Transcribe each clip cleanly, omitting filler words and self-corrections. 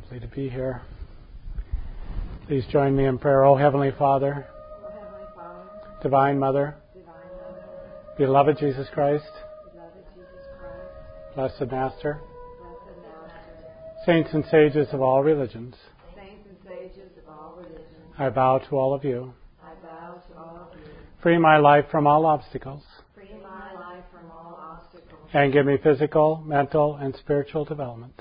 lovely to be here. Please join me in prayer. Oh, Heavenly Father, Divine Mother, beloved Jesus Christ, Blessed Master, Saints and Sages of all religions, I bow to all of you. Free my life from all obstacles. And give me physical, mental, and spiritual development.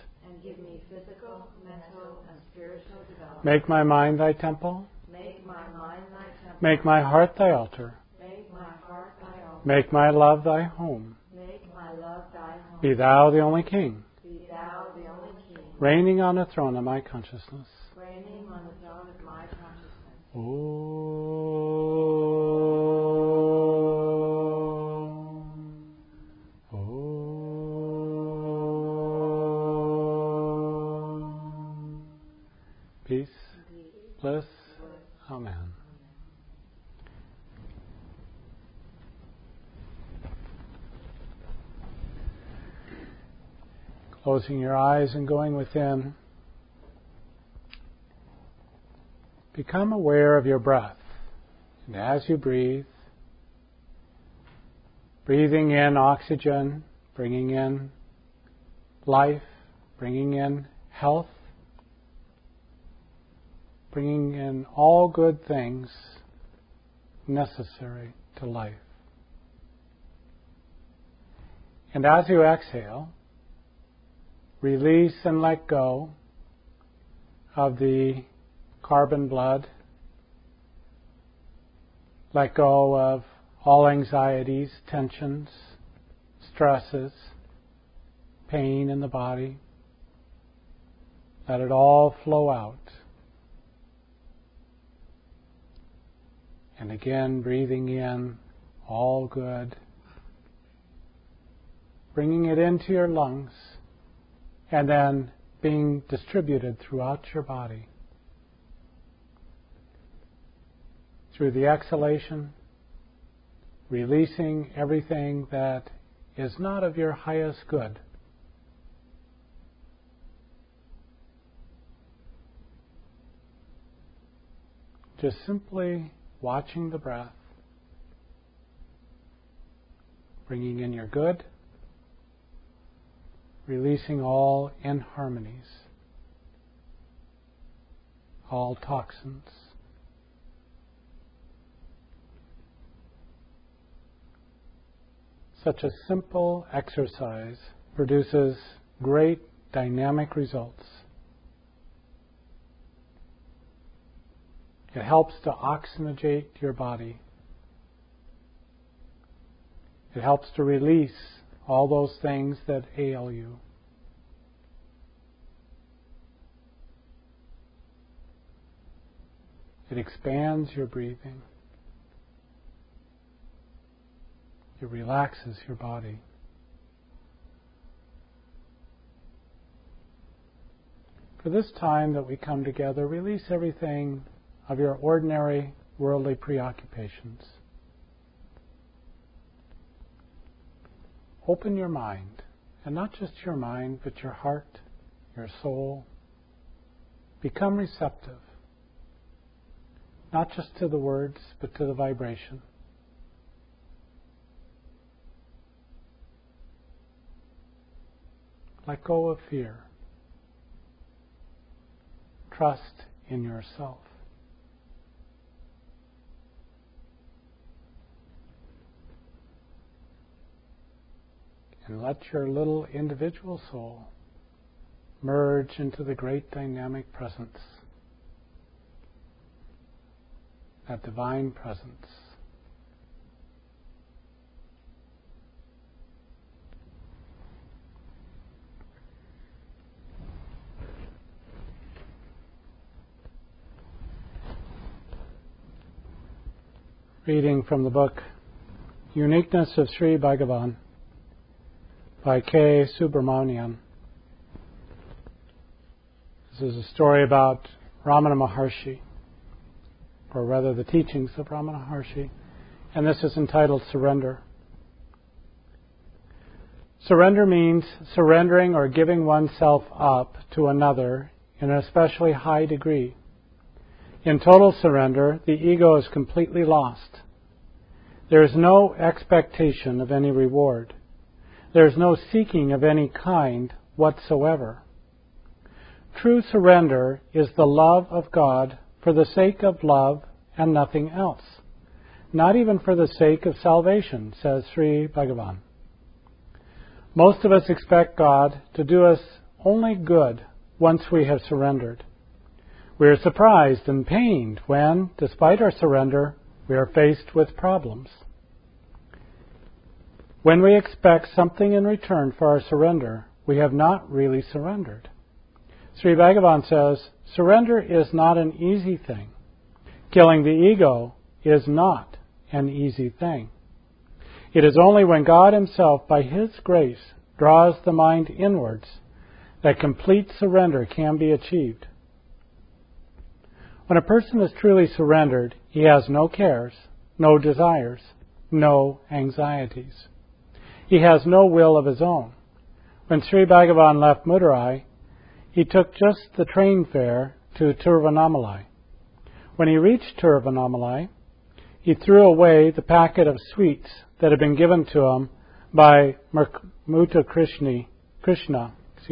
Make my mind thy temple. Make my heart thy altar. Make my love thy home. Be thou the only King. Reigning on the throne of my consciousness. Peace, bliss, amen. Closing your eyes and going within, become aware of your breath. And as you breathe, breathing in oxygen, bringing in life, bringing in health, bringing in all good things necessary to life. And as you exhale, release and let go of the carbon blood. Let go of all anxieties, tensions, stresses, pain in the body. Let it all flow out. And again, breathing in all good, bringing it into your lungs, and then being distributed throughout your body. Through the exhalation, releasing everything that is not of your highest good. Just simply watching the breath, bringing in your good, releasing all inharmonies, all toxins. Such a simple exercise produces great dynamic results. It helps to oxygenate your body. It helps to release all those things that ail you. It expands your breathing. It relaxes your body. For this time that we come together, release everything of your ordinary worldly preoccupations. Open your mind, and not just your mind, but your heart, your soul. Become receptive, not just to the words, but to the vibration. Let go of fear. Trust in yourself. And let your little individual soul merge into the great dynamic presence, that divine presence. Reading from the book Uniqueness of Sri Bhagavan by K. Subramanian. This is a story about Ramana Maharshi, or rather the teachings of Ramana Maharshi, and this is entitled Surrender. Surrender means surrendering or giving oneself up to another in an especially high degree. In total surrender, the ego is completely lost. There is no expectation of any reward. There is no seeking of any kind whatsoever. True surrender is the love of God for the sake of love and nothing else, not even for the sake of salvation, says Sri Bhagavan. Most of us expect God to do us only good once we have surrendered. We are surprised and pained when, despite our surrender, we are faced with problems. When we expect something in return for our surrender, we have not really surrendered. Sri Bhagavan says, surrender is not an easy thing. Killing the ego is not an easy thing. It is only when God Himself, by His grace, draws the mind inwards that complete surrender can be achieved. When a person is truly surrendered, he has no cares, no desires, no anxieties. He has no will of his own. When Sri Bhagavan left Madurai, he took just the train fare to Tiruvannamalai. When he reached Tiruvannamalai, he threw away the packet of sweets that had been given to him by Murta Krishna,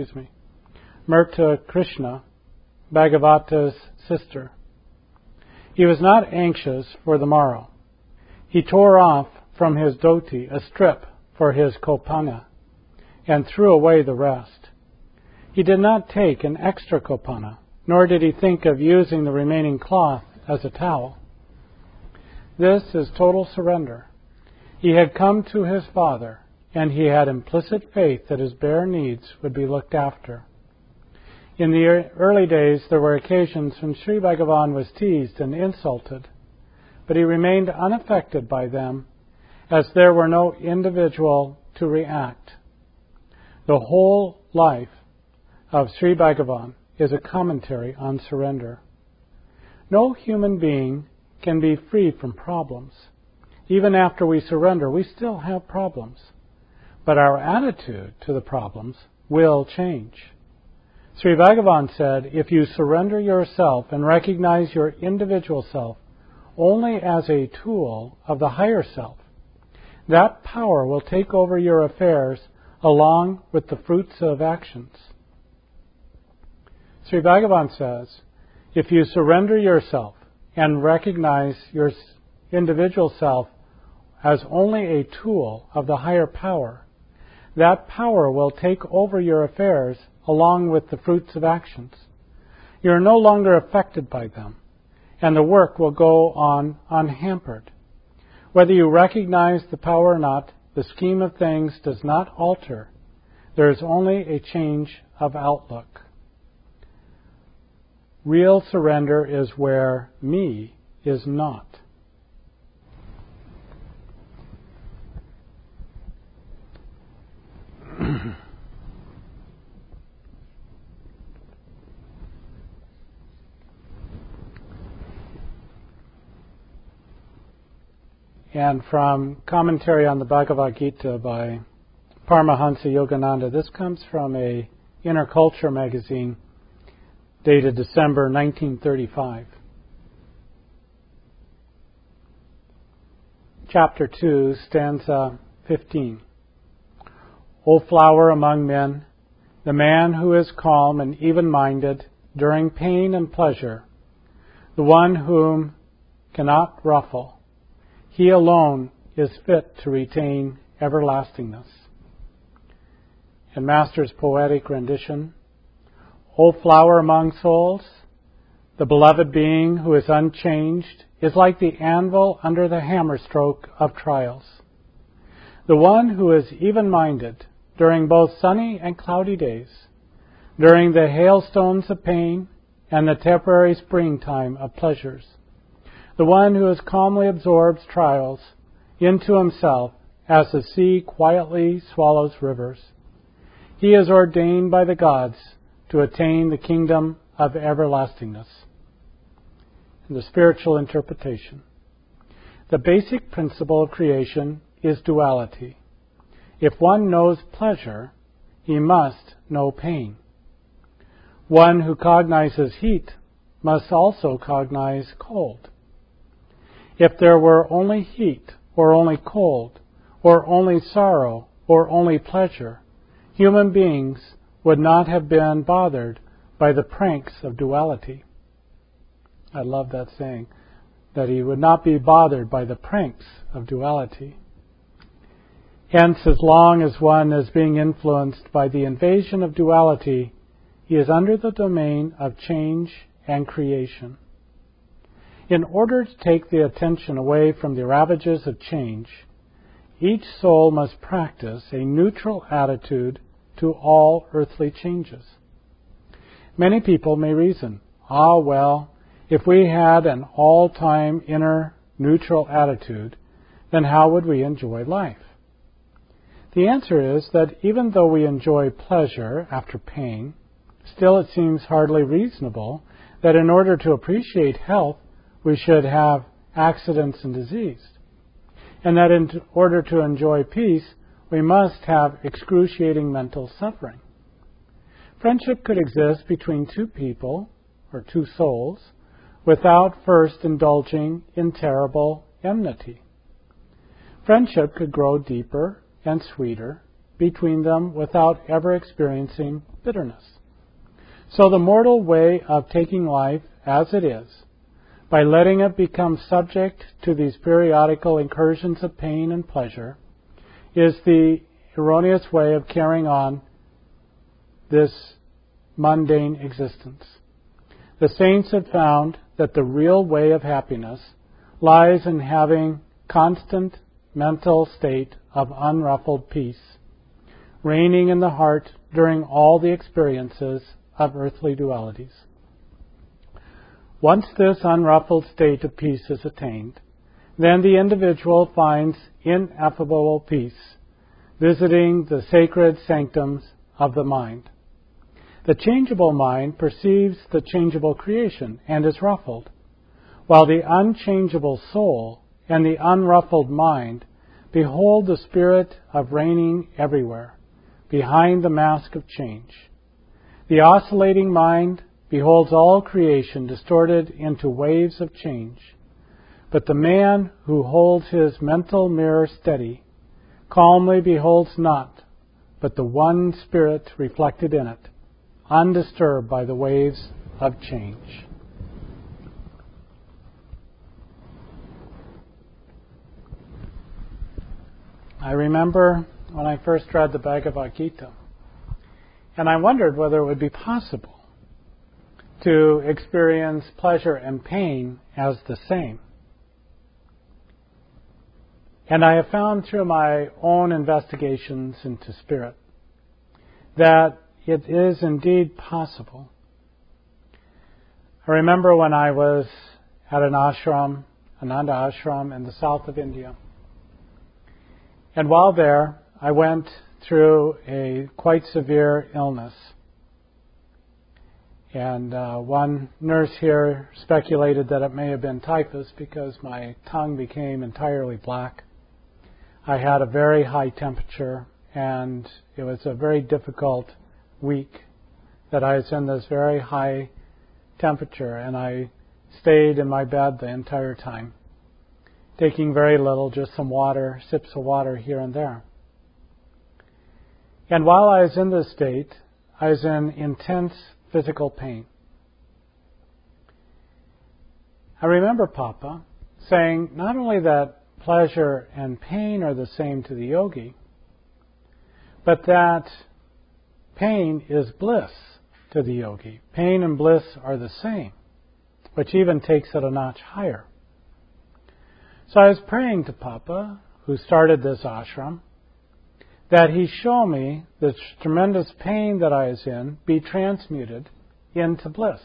Bhagavata's sister. He was not anxious for the morrow. He tore off from his dhoti a strip for his kopana and threw away the rest. He did not take an extra kopana, nor did he think of using the remaining cloth as a towel. This is total surrender. He had come to his Father, and he had implicit faith that his bare needs would be looked after. In the early days, there were occasions when Sri Bhagavan was teased and insulted, but he remained unaffected by them, as there were no individual to react. The whole life of Sri Bhagavan is a commentary on surrender. No human being can be free from problems. Even after we surrender, we still have problems. But our attitude to the problems will change. Sri Bhagavan said, if you surrender yourself and recognize your individual self only as a tool of the higher self, that power will take over your affairs along with the fruits of actions. Sri Bhagavan says, if you surrender yourself and recognize your individual self as only a tool of the higher power, that power will take over your affairs along with the fruits of actions. You are no longer affected by them, and the work will go on unhampered. Whether you recognize the power or not, the scheme of things does not alter. There is only a change of outlook. Real surrender is where me is not. And from commentary on the Bhagavad Gita by Paramahansa Yogananda, this comes from a Inner Culture magazine dated December 1935. Chapter 2, stanza 15. O flower among men, the man who is calm and even-minded during pain and pleasure, the one whom cannot ruffle, he alone is fit to retain everlastingness. In Master's poetic rendition, O flower among souls, the beloved being who is unchanged is like the anvil under the hammer stroke of trials. The one who is even-minded during both sunny and cloudy days, during the hailstones of pain and the temporary springtime of pleasures, the one who calmly absorbs trials into himself as the sea quietly swallows rivers. He is ordained by the gods to attain the kingdom of everlastingness. The spiritual interpretation. The basic principle of creation is duality. If one knows pleasure, he must know pain. One who cognizes heat must also cognize cold. If there were only heat, or only cold, or only sorrow, or only pleasure, human beings would not have been bothered by the pranks of duality. I love that saying, that he would not be bothered by the pranks of duality. Hence, as long as one is being influenced by the invasion of duality, he is under the domain of change and creation. In order to take the attention away from the ravages of change, each soul must practice a neutral attitude to all earthly changes. Many people may reason, well, if we had an all-time inner neutral attitude, then how would we enjoy life? The answer is that even though we enjoy pleasure after pain, still it seems hardly reasonable that in order to appreciate health, we should have accidents and disease, and that in order to enjoy peace, we must have excruciating mental suffering. Friendship could exist between two people, or two souls, without first indulging in terrible enmity. Friendship could grow deeper and sweeter between them without ever experiencing bitterness. So the mortal way of taking life as it is, by letting it become subject to these periodical incursions of pain and pleasure, is the erroneous way of carrying on this mundane existence. The saints have found that the real way of happiness lies in having constant mental state of unruffled peace, reigning in the heart during all the experiences of earthly dualities. Once this unruffled state of peace is attained, then the individual finds ineffable peace, visiting the sacred sanctums of the mind. The changeable mind perceives the changeable creation and is ruffled, while the unchangeable soul and the unruffled mind behold the spirit of reigning everywhere, behind the mask of change. The oscillating mind beholds all creation distorted into waves of change, but the man who holds his mental mirror steady calmly beholds not but the one spirit reflected in it, undisturbed by the waves of change. I remember when I first read the Bhagavad Gita, and I wondered whether it would be possible to experience pleasure and pain as the same. And I have found through my own investigations into spirit that it is indeed possible. I remember when I was at an ashram, Ananda ashram in the south of India. And while there, I went through a quite severe illness. And one nurse here speculated that it may have been typhus because my tongue became entirely black. I had a very high temperature, and it was a very difficult week that I was in this very high temperature, and I stayed in my bed the entire time, taking very little, just some water, sips of water here and there. And while I was in this state, I was in intense physical pain. I remember Papa saying not only that pleasure and pain are the same to the yogi, but that pain is bliss to the yogi. Pain and bliss are the same, which even takes it a notch higher. So I was praying to Papa, who started this ashram, that he show me this tremendous pain that I was in be transmuted into bliss.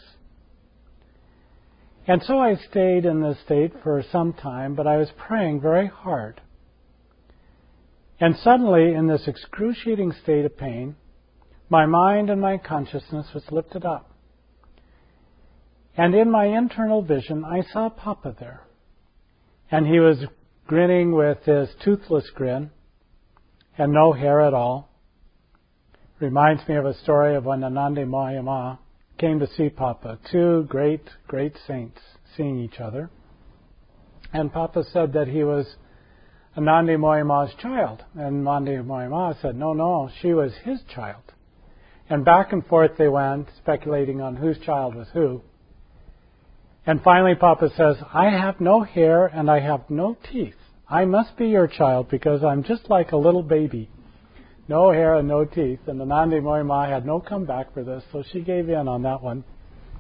And so I stayed in this state for some time, but I was praying very hard. And suddenly, in this excruciating state of pain, my mind and my consciousness was lifted up. And in my internal vision, I saw Papa there. And he was grinning with his toothless grin and no hair at all. Reminds me of a story of when Ananda Mayama came to see Papa, two great saints seeing each other. And Papa said that he was Nandi Moyama's child. And Nandi Moyama said, no, she was his child. And back and forth they went, speculating on whose child was who. And finally Papa says, I have no hair and I have no teeth. I must be your child because I'm just like a little baby. No hair and no teeth. And the Nandi Moyama had no comeback for this, so she gave in on that one.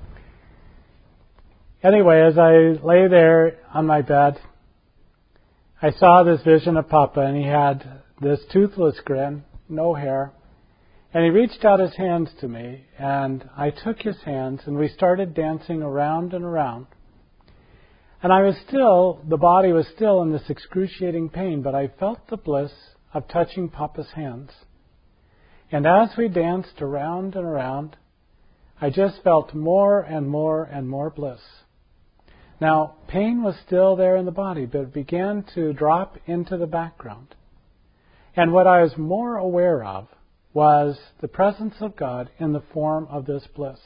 Anyway, as I lay there on my bed, I saw this vision of Papa, and he had this toothless grin, no hair, and he reached out his hands to me, and I took his hands, and we started dancing around and around. And the body was still in this excruciating pain, but I felt the bliss of touching Papa's hands. And as we danced around and around, I just felt more and more and more bliss. Now, pain was still there in the body, but it began to drop into the background. And what I was more aware of was the presence of God in the form of this bliss.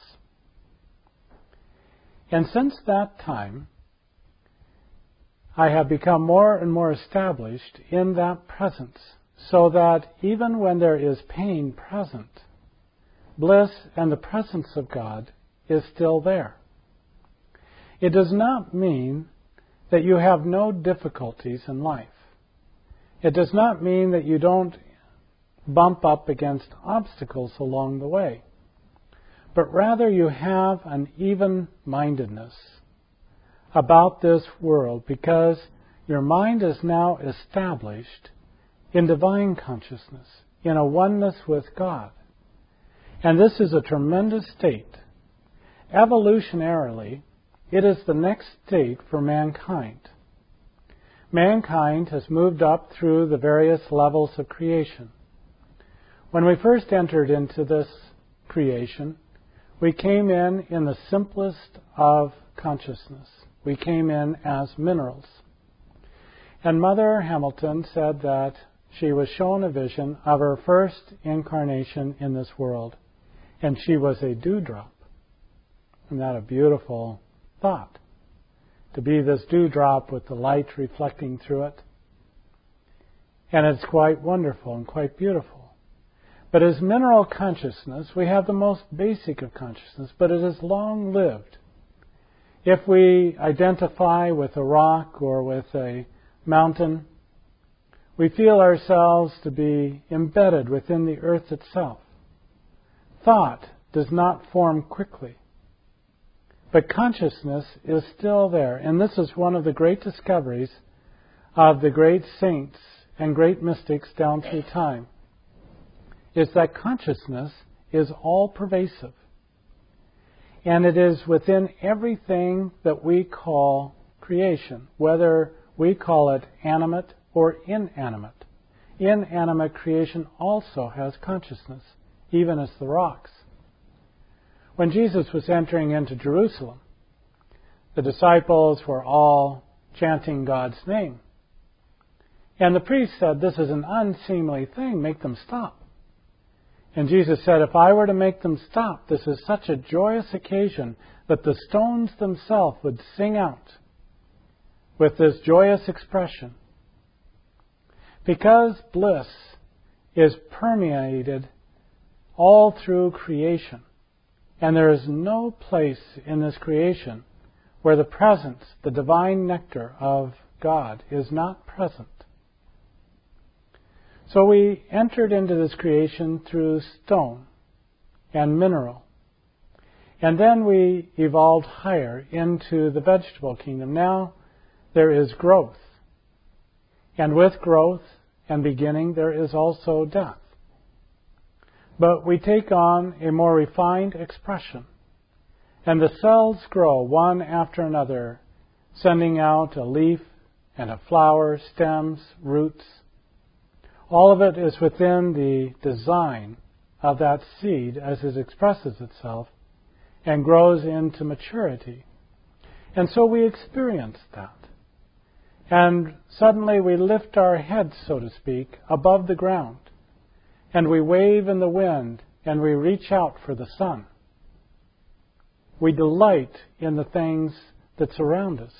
And since that time, I have become more and more established in that presence, so that even when there is pain present, bliss and the presence of God is still there. It does not mean that you have no difficulties in life. It does not mean that you don't bump up against obstacles along the way, but rather you have an even-mindedness about this world because your mind is now established in divine consciousness, in a oneness with God. And this is a tremendous state. Evolutionarily, it is the next state for mankind. Mankind has moved up through the various levels of creation. When we first entered into this creation, we came in the simplest of consciousness. We came in as minerals. And Mother Hamilton said that she was shown a vision of her first incarnation in this world, and she was a dewdrop. Isn't that a beautiful thought? To be this dewdrop with the light reflecting through it. And it's quite wonderful and quite beautiful. But as mineral consciousness, we have the most basic of consciousness, but it is long-lived. If we identify with a rock or with a mountain, we feel ourselves to be embedded within the earth itself. Thought does not form quickly. But consciousness is still there. And this is one of the great discoveries of the great saints and great mystics down through time, is that consciousness is all-pervasive. And it is within everything that we call creation, whether we call it animate or inanimate. Inanimate creation also has consciousness, even as the rocks. When Jesus was entering into Jerusalem, the disciples were all chanting God's name. And the priest said, this is an unseemly thing, make them stop. And Jesus said, if I were to make them stop, this is such a joyous occasion that the stones themselves would sing out with this joyous expression. Because bliss is permeated all through creation, and there is no place in this creation where the presence, the divine nectar of God is not present. So we entered into this creation through stone and mineral. And then we evolved higher into the vegetable kingdom. Now there is growth. And with growth and beginning, there is also death. But we take on a more refined expression. And the cells grow one after another, sending out a leaf and a flower, stems, roots. All of it is within the design of that seed as it expresses itself and grows into maturity. And so we experience that. And suddenly we lift our heads, so to speak, above the ground. And we wave in the wind and we reach out for the sun. We delight in the things that surround us.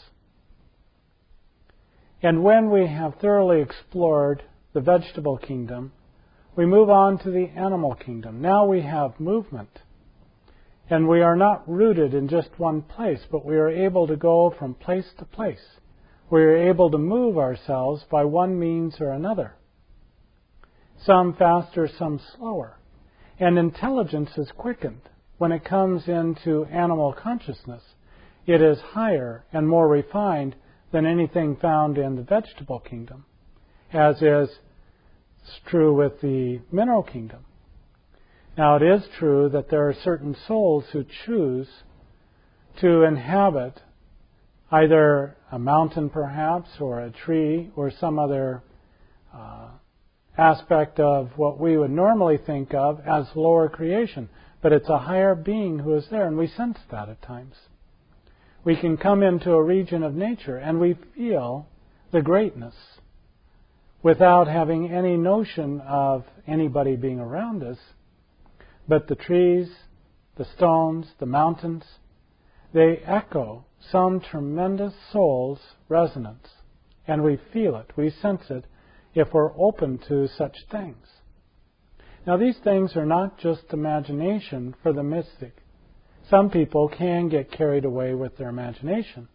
And when we have thoroughly explored the vegetable kingdom, we move on to the animal kingdom. Now we have movement. And we are not rooted in just one place, but we are able to go from place to place. We are able to move ourselves by one means or another. Some faster, some slower. And intelligence is quickened. When it comes into animal consciousness, it is higher and more refined than anything found in the vegetable kingdom, as is true with the mineral kingdom. Now, it is true that there are certain souls who choose to inhabit either a mountain, perhaps, or a tree, or some other aspect of what we would normally think of as lower creation. But it's a higher being who is there, and we sense that at times. We can come into a region of nature, and we feel the greatness without having any notion of anybody being around us. But the trees, the stones, the mountains, they echo some tremendous soul's resonance. And we feel it, we sense it, if we're open to such things. Now, these things are not just imagination for the mystic. Some people can get carried away with their imagination.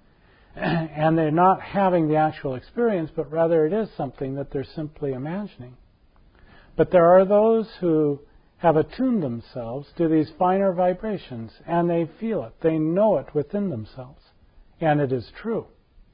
And they're not having the actual experience, but rather it is something that they're simply imagining. But there are those who have attuned themselves to these finer vibrations, and they feel it. They know it within themselves. And it is true.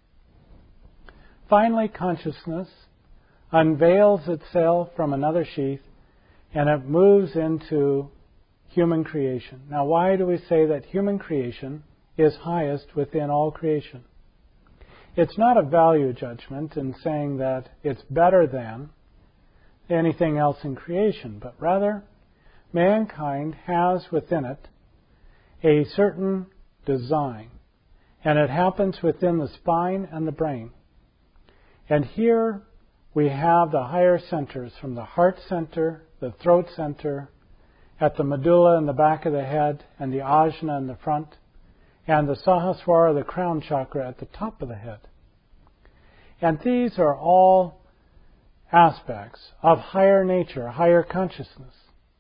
Finally, consciousness unveils itself from another sheath, and it moves into human creation. Now, why do we say that human creation is highest within all creation? It's not a value judgment in saying that it's better than anything else in creation, but rather, mankind has within it a certain design, and it happens within the spine and the brain. And here we have the higher centers, from the heart center, the throat center, at the medulla in the back of the head, and the ajna in the front, and the sahasrara, the crown chakra, at the top of the head. And these are all aspects of higher nature, higher consciousness.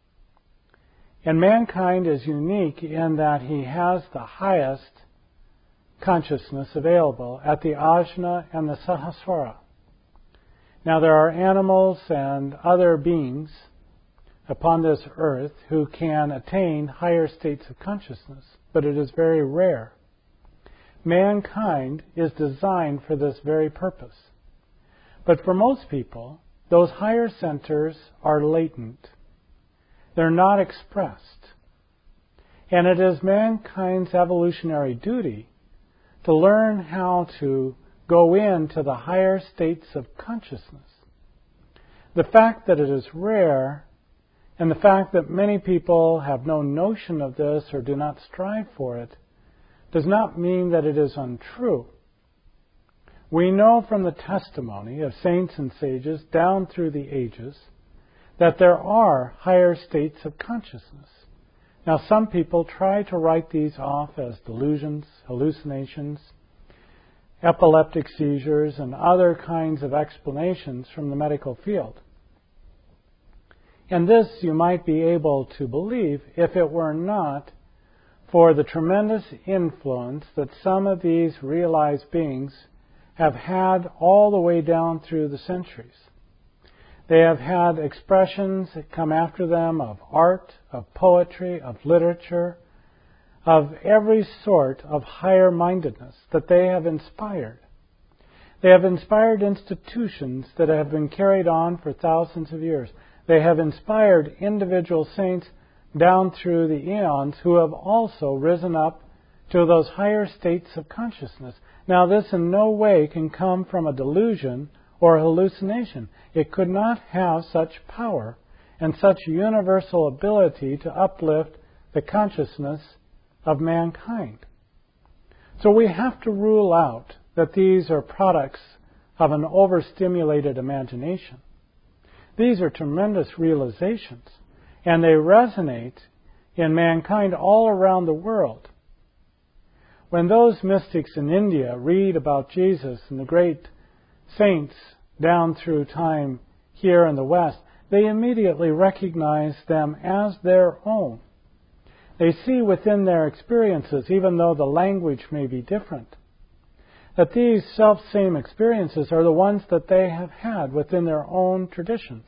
And mankind is unique in that he has the highest consciousness available at the ajna and the sahasrara. Now, there are animals and other beings upon this earth who can attain higher states of consciousness, but it is very rare. Mankind is designed for this very purpose. But for most people, those higher centers are latent. They're not expressed. And it is mankind's evolutionary duty to learn how to go into the higher states of consciousness. The fact that it is rare, and the fact that many people have no notion of this or do not strive for it, does not mean that it is untrue. We know from the testimony of saints and sages down through the ages that there are higher states of consciousness. Now, some people try to write these off as delusions, hallucinations, epileptic seizures, and other kinds of explanations from the medical field. And this you might be able to believe if it were not for the tremendous influence that some of these realized beings have had all the way down through the centuries. They have had expressions that come after them of art, of poetry, of literature, of every sort of higher mindedness that they have inspired. They have inspired institutions that have been carried on for thousands of years. They have inspired individual saints down through the eons who have also risen up to those higher states of consciousness. Now, this in no way can come from a delusion or a hallucination. It could not have such power and such universal ability to uplift the consciousness of mankind. So we have to rule out that these are products of an overstimulated imagination. These are tremendous realizations, and they resonate in mankind all around the world. When those mystics in India read about Jesus and the great saints down through time here in the West, they immediately recognize them as their own. They see within their experiences, even though the language may be different, that these self-same experiences are the ones that they have had within their own traditions.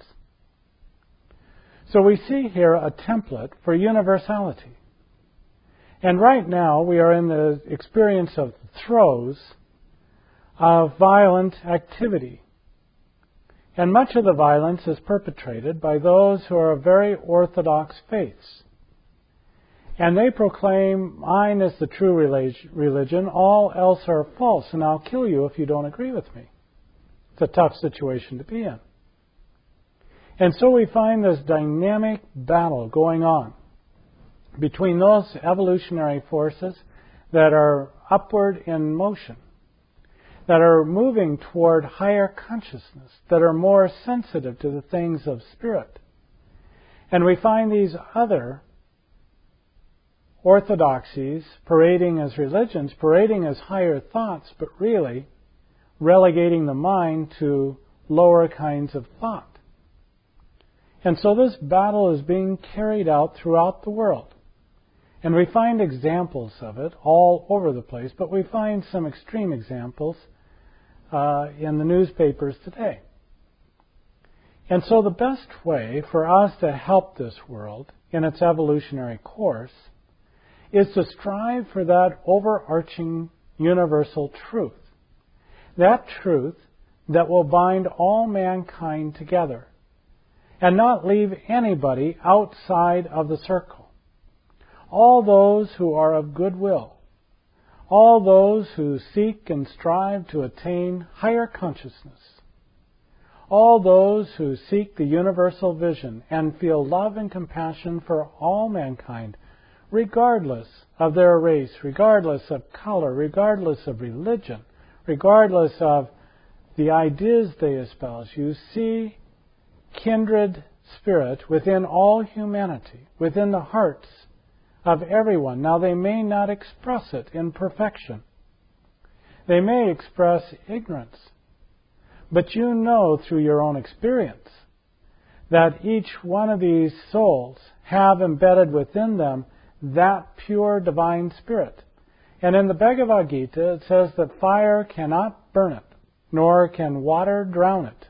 So we see here a template for universality. And right now we are in the experience of throes of violent activity. And much of the violence is perpetrated by those who are of very orthodox faiths. And they proclaim, mine is the true religion, all else are false, and I'll kill you if you don't agree with me. It's a tough situation to be in. And so we find this dynamic battle going on between those evolutionary forces that are upward in motion, that are moving toward higher consciousness, that are more sensitive to the things of spirit. And we find these other orthodoxies parading as religions, parading as higher thoughts, but really relegating the mind to lower kinds of thought. And so this battle is being carried out throughout the world. And we find examples of it all over the place, but we find some extreme examples in the newspapers today. And so the best way for us to help this world in its evolutionary course is to strive for that overarching universal truth. That truth that will bind all mankind together and not leave anybody outside of the circle. All those who are of goodwill, all those who seek and strive to attain higher consciousness, all those who seek the universal vision and feel love and compassion for all mankind, regardless of their race, regardless of color, regardless of religion, regardless of the ideas they espouse. You see kindred spirit within all humanity, within the hearts of everyone. Now, they may not express it in perfection. They may express ignorance. But you know through your own experience that each one of these souls have embedded within them that pure divine spirit. And in the Bhagavad Gita it says that fire cannot burn it, nor can water drown it.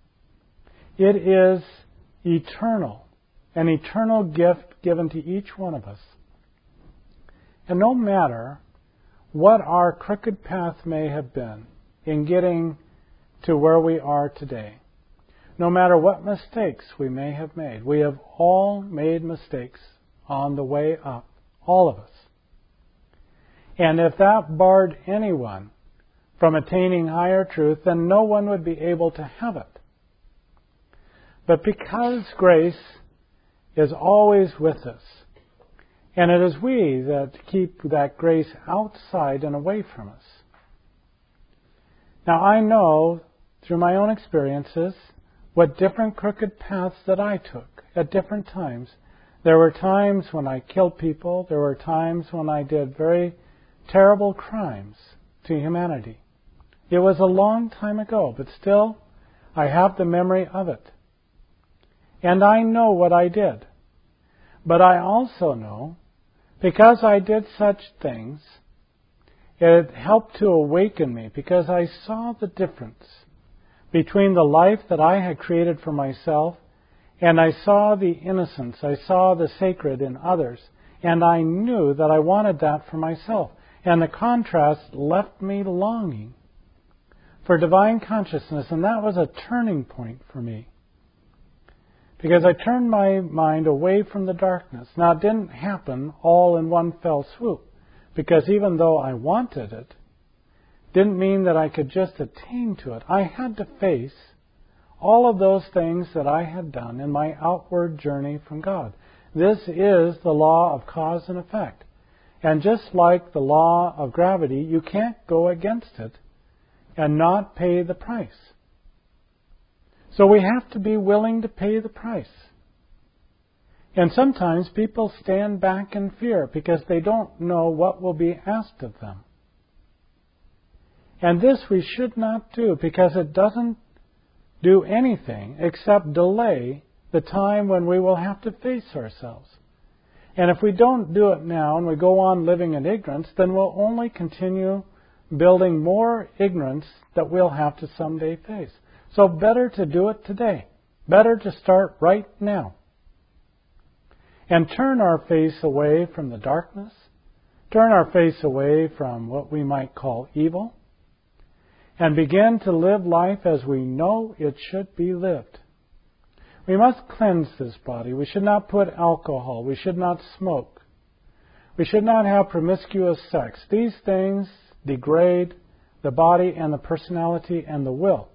It is eternal, an eternal gift given to each one of us. And no matter what our crooked path may have been in getting to where we are today, no matter what mistakes we may have made, we have all made mistakes on the way up, all of us. And if that barred anyone from attaining higher truth, then no one would be able to have it. But because grace is always with us, and it is we that keep that grace outside and away from us. Now I know through my own experiences what different crooked paths that I took at different times. There were times when I killed people. There were times when I did very terrible crimes to humanity. It was a long time ago, but still I have the memory of it. And I know what I did. But I also know, because I did such things, it helped to awaken me, because I saw the difference between the life that I had created for myself, and I saw the innocence, I saw the sacred in others, and I knew that I wanted that for myself. And the contrast left me longing for divine consciousness, and that was a turning point for me. Because I turned my mind away from the darkness. Now, it didn't happen all in one fell swoop, because even though I wanted it, didn't mean that I could just attain to it. I had to face all of those things that I had done in my outward journey from God. This is the law of cause and effect. And just like the law of gravity, you can't go against it and not pay the price. So we have to be willing to pay the price. And sometimes people stand back in fear because they don't know what will be asked of them. And this we should not do because it doesn't do anything except delay the time when we will have to face ourselves. And if we don't do it now and we go on living in ignorance, then we'll only continue building more ignorance that we'll have to someday face. So better to do it today. Better to start right now. And turn our face away from the darkness. Turn our face away from what we might call evil. And begin to live life as we know it should be lived. We must cleanse this body. We should not put alcohol. We should not smoke. We should not have promiscuous sex. These things degrade the body and the personality and the will.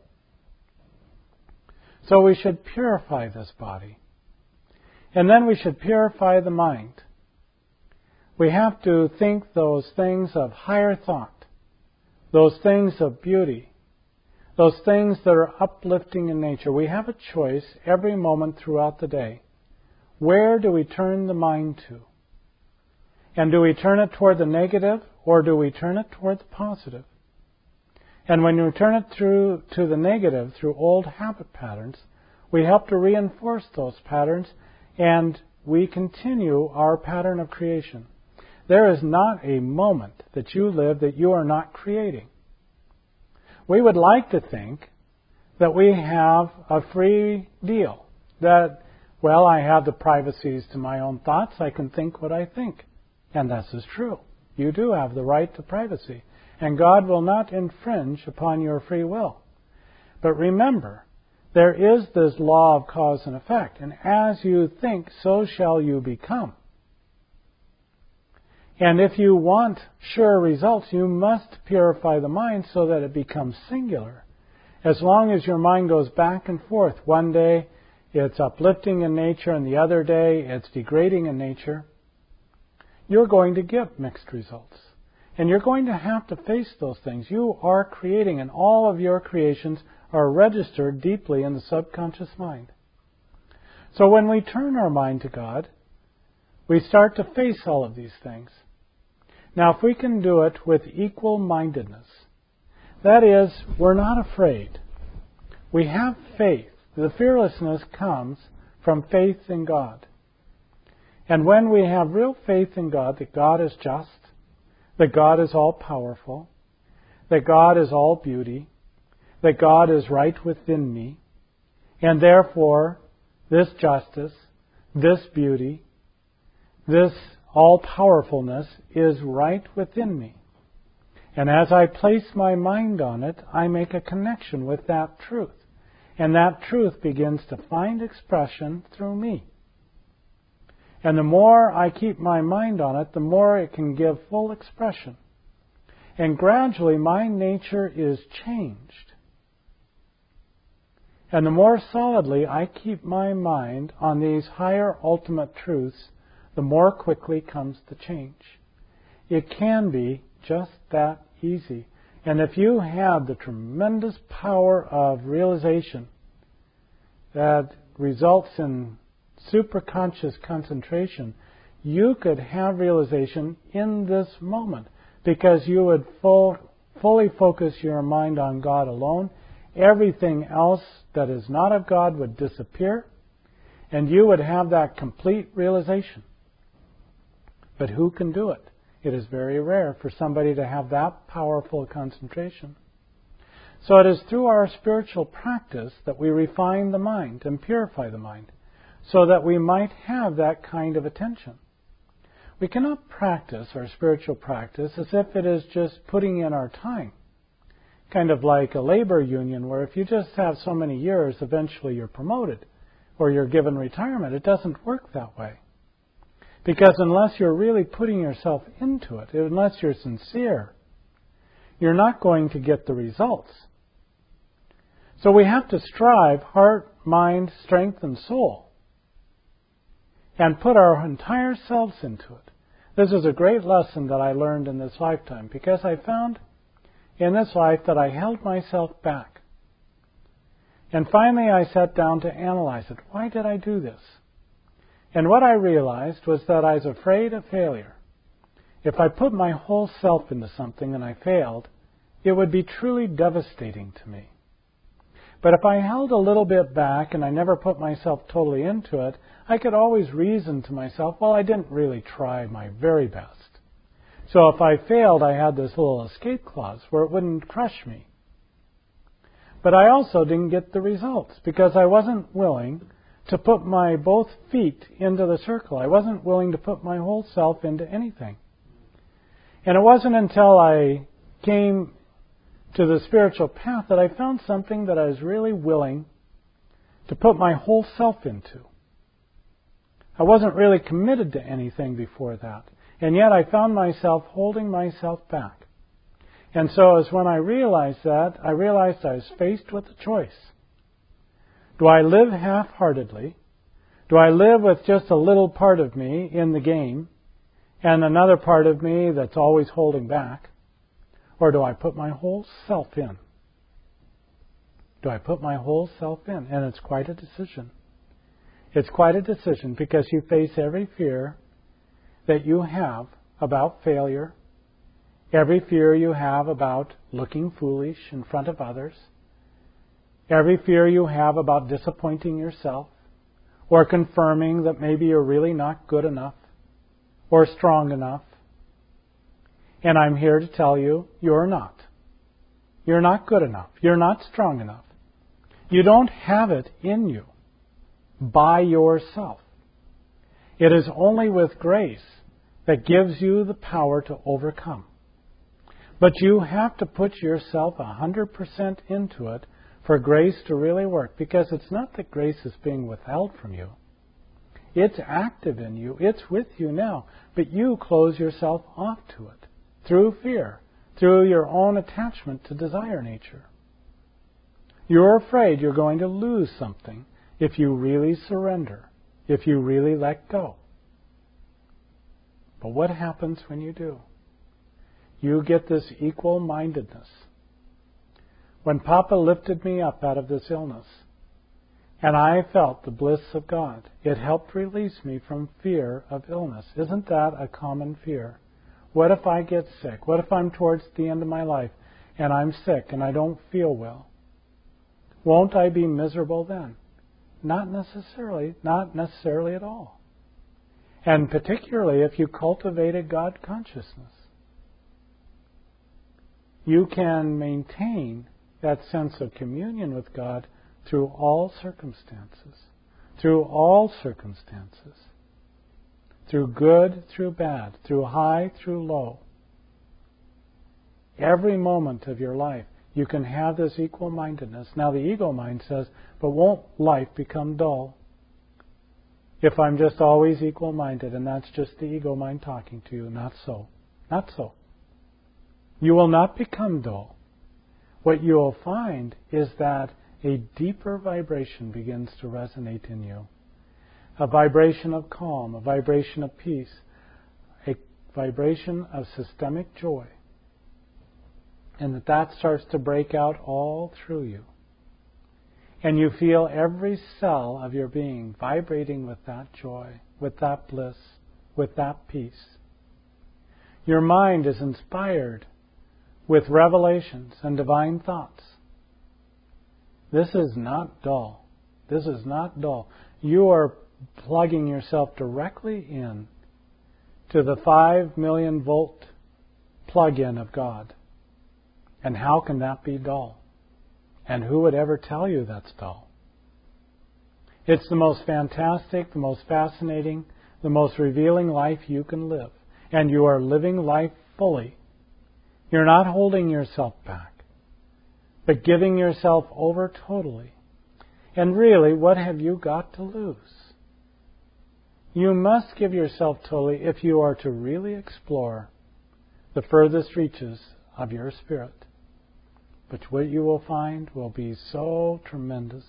So we should purify this body. And then we should purify the mind. We have to think those things of higher thought, those things of beauty, those things that are uplifting in nature. We have a choice every moment throughout the day. Where do we turn the mind to? And do we turn it toward the negative or do we turn it toward the positive? And when you turn it to the negative through old habit patterns, we help to reinforce those patterns and we continue our pattern of creation. There is not a moment that you live that you are not creating. We would like to think that we have a free deal, that, well, I have the privacies to my own thoughts, I can think what I think. And this is true. You do have the right to privacy, and God will not infringe upon your free will. But remember, there is this law of cause and effect, and as you think, so shall you become. And if you want sure results, you must purify the mind so that it becomes singular. As long as your mind goes back and forth, one day it's uplifting in nature and the other day it's degrading in nature, you're going to get mixed results. And you're going to have to face those things. You are creating, and all of your creations are registered deeply in the subconscious mind. So when we turn our mind to God, we start to face all of these things. Now, if we can do it with equal-mindedness, that is, we're not afraid. We have faith. The fearlessness comes from faith in God. And when we have real faith in God, that God is just, that God is all-powerful, that God is all beauty, that God is right within me, and therefore this justice, this beauty, this all-powerfulness is right within me. And as I place my mind on it, I make a connection with that truth. And that truth begins to find expression through me. And the more I keep my mind on it, the more it can give full expression. And gradually my nature is changed. And the more solidly I keep my mind on these higher ultimate truths, the more quickly comes the change. It can be just that easy. And if you have the tremendous power of realization that results in superconscious concentration, you could have realization in this moment because you would fully focus your mind on God alone. Everything else that is not of God would disappear, and you would have that complete realization. But who can do it? It is very rare for somebody to have that powerful concentration. So it is through our spiritual practice that we refine the mind and purify the mind so that we might have that kind of attention. We cannot practice our spiritual practice as if it is just putting in our time. Kind of like a labor union where if you just have so many years, eventually you're promoted or you're given retirement. It doesn't work that way. Because unless you're really putting yourself into it, unless you're sincere, you're not going to get the results. So we have to strive, heart, mind, strength, and soul, and put our entire selves into it. This is a great lesson that I learned in this lifetime, because I found in this life that I held myself back. And finally I sat down to analyze it. Why did I do this? And what I realized was that I was afraid of failure. If I put my whole self into something and I failed, it would be truly devastating to me. But if I held a little bit back and I never put myself totally into it, I could always reason to myself, well, I didn't really try my very best. So if I failed, I had this little escape clause where it wouldn't crush me. But I also didn't get the results because I wasn't willing to put my both feet into the circle. I wasn't willing to put my whole self into anything. And it wasn't until I came to the spiritual path that I found something that I was really willing to put my whole self into. I wasn't really committed to anything before that. And yet I found myself holding myself back. And so as when I realized that, I realized I was faced with a choice. Do I live half-heartedly? Do I live with just a little part of me in the game and another part of me that's always holding back? Or do I put my whole self in? Do I put my whole self in? And it's quite a decision. It's quite a decision because you face every fear that you have about failure, every fear you have about looking foolish in front of others, every fear you have about disappointing yourself or confirming that maybe you're really not good enough or strong enough. And I'm here to tell you, you're not. You're not good enough. You're not strong enough. You don't have it in you by yourself. It is only with grace that gives you the power to overcome. But you have to put yourself 100% into it for grace to really work, because it's not that grace is being withheld from you. It's active in you. It's with you now. But you close yourself off to it through fear, through your own attachment to desire nature. You're afraid you're going to lose something if you really surrender, if you really let go. But what happens when you do? You get this equal-mindedness. When Papa lifted me up out of this illness, and I felt the bliss of God, it helped release me from fear of illness. Isn't that a common fear? What if I get sick? What if I'm towards the end of my life and I'm sick and I don't feel well? Won't I be miserable then? Not necessarily at all. And particularly if you cultivated God consciousness. You can maintain that sense of communion with God through all circumstances. Through all circumstances. Through good, through bad. Through high, through low. Every moment of your life, you can have this equal-mindedness. Now the ego mind says, but won't life become dull if I'm just always equal-minded? And that's just the ego mind talking to you. Not so. Not so. You will not become dull. What you will find is that a deeper vibration begins to resonate in you. A vibration of calm, a vibration of peace, a vibration of systemic joy. And that starts to break out all through you. And you feel every cell of your being vibrating with that joy, with that bliss, with that peace. Your mind is inspired with revelations and divine thoughts. This is not dull. This is not dull. You are plugging yourself directly in to the 5 million volt plug-in of God. And how can that be dull? And who would ever tell you that's dull? It's the most fantastic, the most fascinating, the most revealing life you can live. And you are living life fully. You're not holding yourself back, but giving yourself over totally. And really, what have you got to lose? You must give yourself totally if you are to really explore the furthest reaches of your spirit. But what you will find will be so tremendous,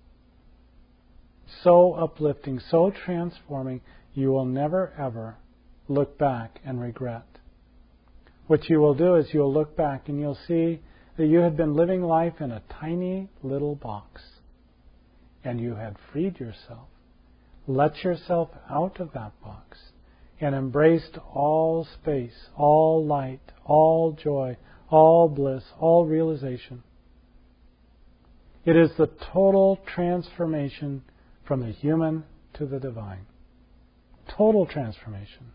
so uplifting, so transforming, you will never ever look back and regret. What you will do is you'll look back and you'll see that you had been living life in a tiny little box. And you had freed yourself, let yourself out of that box, and embraced all space, all light, all joy, all bliss, all realization. It is the total transformation from the human to the divine. Total transformation.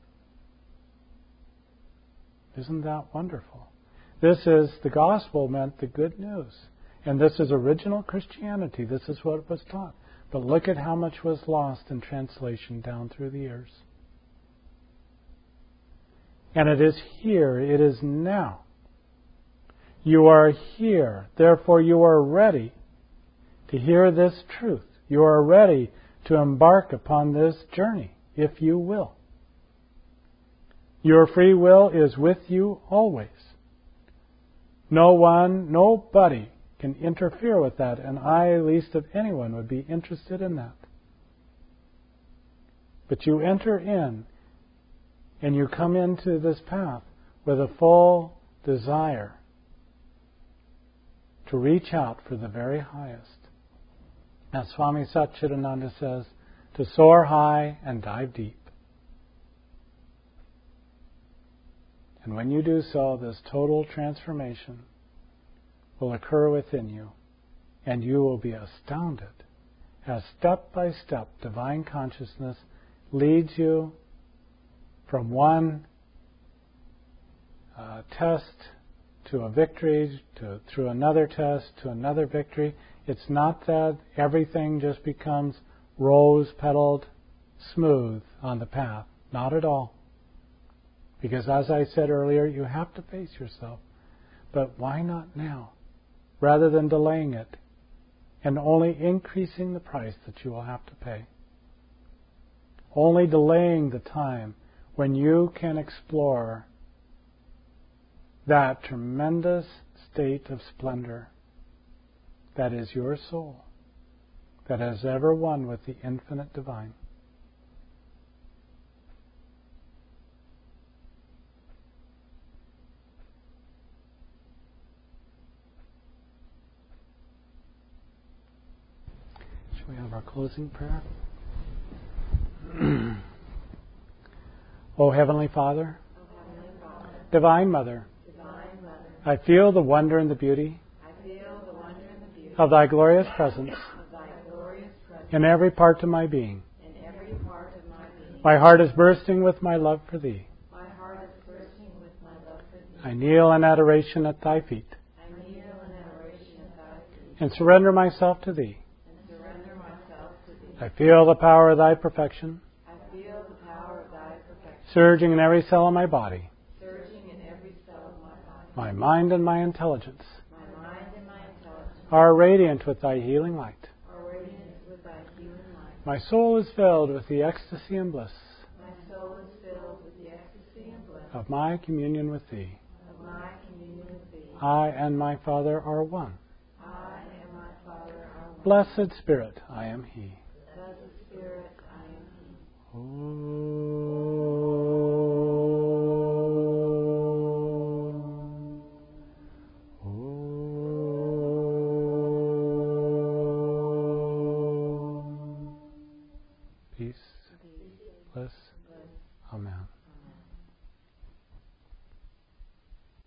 Isn't that wonderful? This is, the gospel meant the good news. And this is original Christianity. This is what was taught. But look at how much was lost in translation down through the years. And it is here, it is now. You are here, therefore you are ready to hear this truth. You are ready to embark upon this journey, if you will. Your free will is with you always. No one, nobody can interfere with that, and I, least of anyone, would be interested in that. But you enter in, and you come into this path with a full desire to reach out for the very highest. As Swami Satchidananda says, to soar high and dive deep. And when you do so, this total transformation will occur within you, and you will be astounded as step by step divine consciousness leads you from one test to a victory, through another test to another victory. It's not that everything just becomes rose-petaled smooth on the path. Not at all. Because as I said earlier, you have to face yourself. But why not now? Rather than delaying it and only increasing the price that you will have to pay. Only delaying the time when you can explore that tremendous state of splendor that is your soul, that has ever one with the infinite divine. Shall we have our closing prayer? O Heavenly Father, Divine Mother, I feel the wonder and the beauty of Thy glorious presence in every part of my being. My heart is bursting with my love for Thee. I kneel in adoration at Thy feet and surrender myself to Thee. I feel the power of Thy perfection surging in every cell of my body. My mind and my intelligence are radiant with Thy healing light. My soul is filled with the ecstasy and bliss of my communion with Thee. I and my Father are one. Blessed Spirit, I am He. Oh.